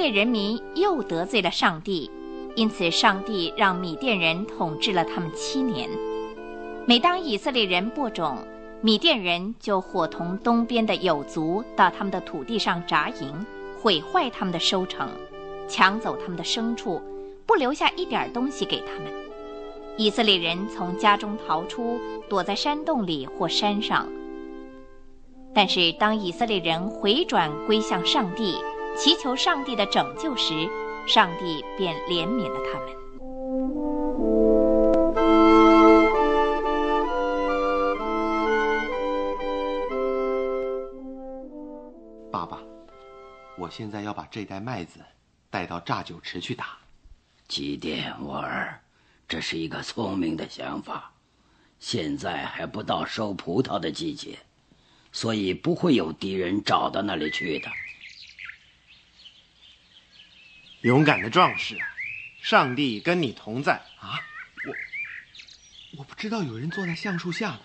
列人民又得罪了上帝，因此上帝让米甸人统治了他们7年。每当以色列人播种，米甸人就伙同东边的友族到他们的土地上扎营，毁坏他们的收成，抢走他们的牲畜，不留下一点东西给他们。以色列人从家中逃出，躲在山洞里或山上。但是当以色列人回转归向上帝，祈求上帝的拯救时，上帝便怜悯了他们。 爸爸，我现在要把这袋麦子带到榨酒池去打。 基甸，我儿，这是一个聪明的想法。现在还不到收葡萄的季节，所以不会有敌人找到那里去的。 勇敢的壮士啊，上帝跟你同在啊！我不知道有人坐在橡树下呢。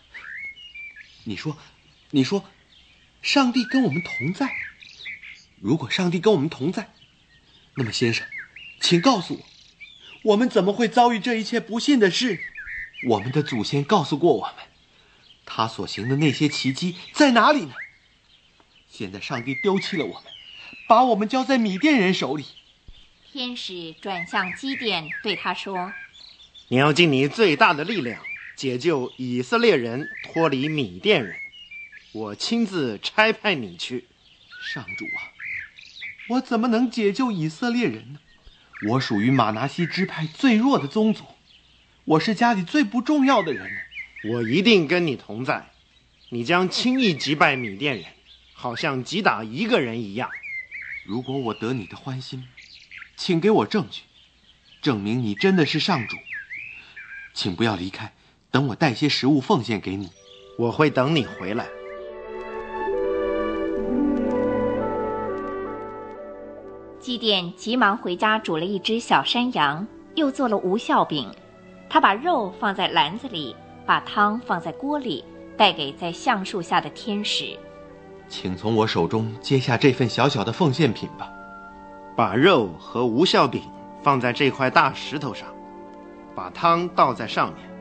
你说，上帝跟我们同在？如果上帝跟我们同在，那么先生，请告诉我，我们怎么会遭遇这一切不幸的事？我们的祖先告诉过我们，他所行的那些奇迹在哪里呢？现在上帝丢弃了我们，把我们交在米甸人手里。 天使转向基甸，对他说： 你要尽你最大的力量，解救以色列人脱离米甸人。我亲自差派你去。 上主啊，我怎么能解救以色列人呢？我属于马拿西支派最弱的宗族，我是家里最不重要的人。 我一定跟你同在，你将轻易击败米甸人，好像击打一个人一样。 如果我得你的欢心，请给我证据，证明你真的是上主。请不要离开，等我带些食物奉献给你。 我会等你回来。 基甸急忙回家煮了一只小山羊，又做了无酵饼。他把肉放在篮子里，把汤放在锅里，带给在橡树下的天使。 请从我手中接下这份小小的奉献品吧。 把肉和无酵饼放在这块大石头上，把汤倒在上面。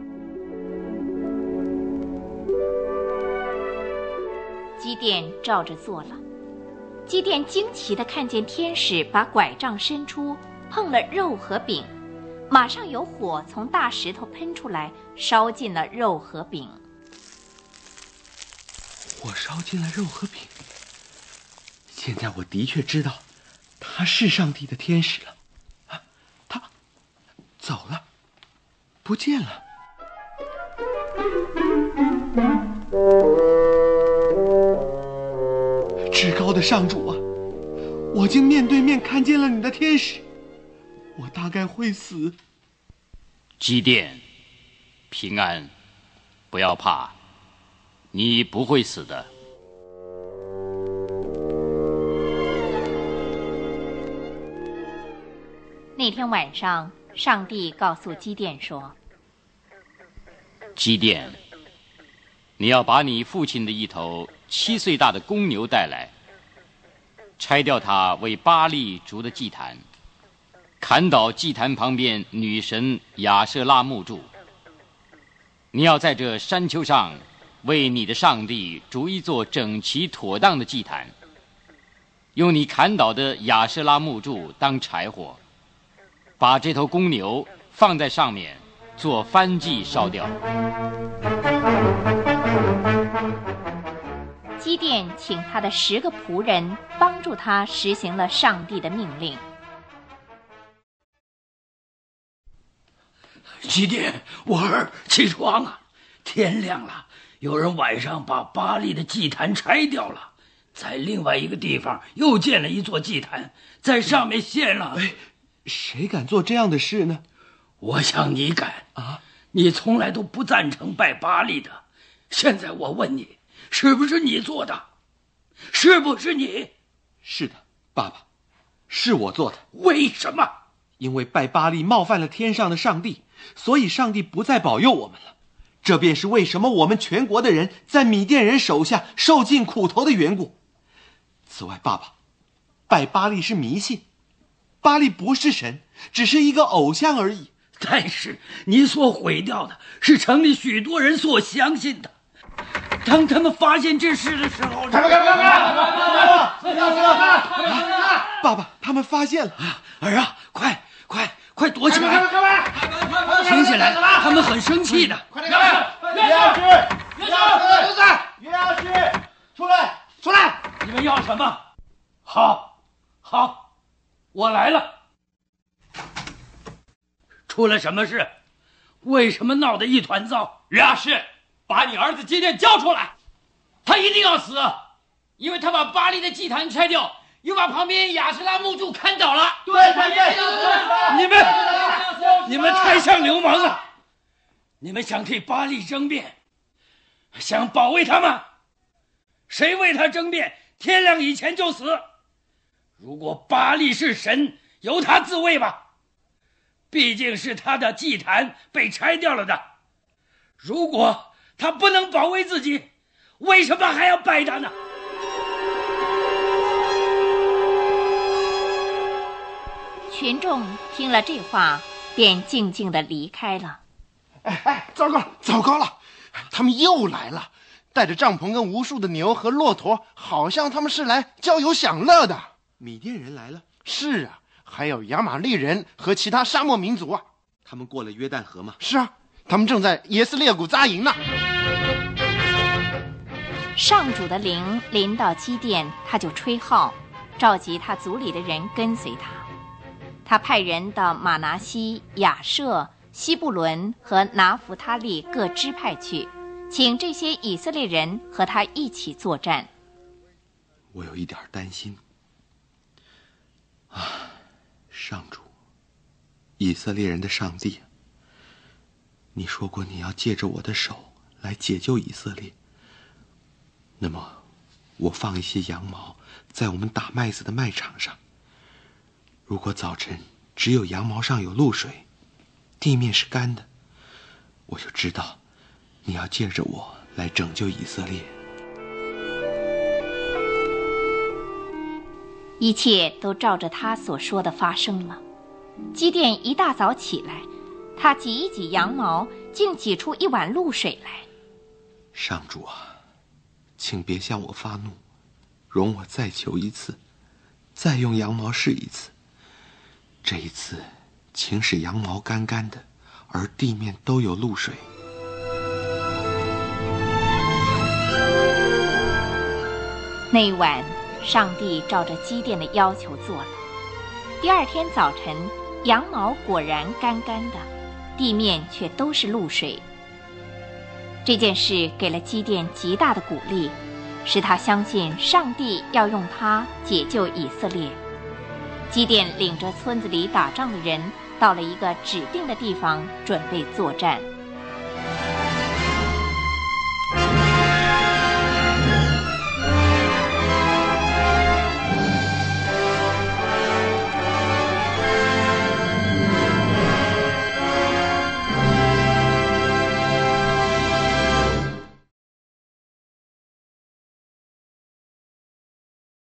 基甸照着做了。基甸惊奇地看见天使把拐杖伸出，碰了肉和饼，马上有火从大石头喷出来，烧尽了肉和饼。 火烧尽了肉和饼。现在我的确知道他是上帝的天使了。啊，他走了，不见了。至高的上主啊，我竟面对面看见了你的天使，我大概会死。 基甸，平安，不要怕，你不会死的。 那天晚上，上帝告诉基甸说： 基甸，你要把你父亲的一头7岁大的公牛带来，拆掉它为巴力筑的祭坛，砍倒祭坛旁边女神亚舍拉木柱。你要在这山丘上为你的上帝筑一座整齐妥当的祭坛，用你砍倒的亚舍拉木柱当柴火，把这头公牛放在上面做燔祭烧掉。 基甸请他的10个仆人帮助他实行了上帝的命令。 基甸，我儿，起床啊！天亮了，有人晚上把巴力的祭坛拆掉了，在另外一个地方又建了一座祭坛，在上面献了。 谁敢做这样的事呢？ 我想你敢啊！ 你从来都不赞成拜巴力的，现在我问你，是不是你做的？是不是你？ 是的，爸爸，是我做的。 为什么？ 因为拜巴力冒犯了天上的上帝，所以上帝不再保佑我们了。这便是为什么我们全国的人在米甸人手下受尽苦头的缘故。此外，爸爸，拜巴力是迷信， 巴力不是神，只是一个偶像而已。 但是你所毁掉的是城里许多人所相信的。当他们发现这事的时候， 爸爸，他们发现了。 儿啊，快躲起来！听起来他们很生气的。 快点！约下去！出来！ 你们要什么？好，我来了。出了什么事？为什么闹得一团糟？ 约阿施，把你儿子基甸交出来，他一定要死，因为他把巴力的祭坛拆掉，又把旁边亚斯拉木柱砍倒了。 对， 你们太像流氓了！你们想替巴力争辩，想保卫他吗？谁为他争辩，天亮以前就死。如果巴力是神，由他自卫吧，毕竟是他的祭坛被拆掉了的。如果他不能保卫自己，为什么还要拜他呢？ 群众听了这话，便静静地离开了。 糟糕了！他们又来了，带着帐篷跟无数的牛和骆驼，好像他们是来郊游享乐的。 米甸人来了。 是啊，还有亚玛力人和其他沙漠民族啊。 他们过了约旦河吗？ 是啊，他们正在耶斯列谷扎营呢。 上主的灵临到基甸，他就吹号，召集他族里的人跟随他。他派人到马拿西、亚舍、西布伦和拿弗他利各支派去，请这些以色列人和他一起作战。 我有一点担心。上主，以色列人的上帝，你说过你要借着我的手来解救以色列。那么，我放一些羊毛在我们打麦子的麦场上。如果早晨只有羊毛上有露水，地面是干的，我就知道你要借着我来拯救以色列。 一切都照着他所说的发生了。基甸一大早起来，他挤一挤羊毛，竟挤出一碗露水来。 上主啊，请别向我发怒，容我再求一次，再用羊毛试一次。这一次，请使羊毛干干的，而地面都有露水。 那一晚，上帝照着基甸的要求做了。第二天早晨，羊毛果然干干的，地面却都是露水。这件事给了基甸极大的鼓励，使他相信上帝要用他解救以色列。基甸领着村子里打仗的人，到了一个指定的地方，准备作战。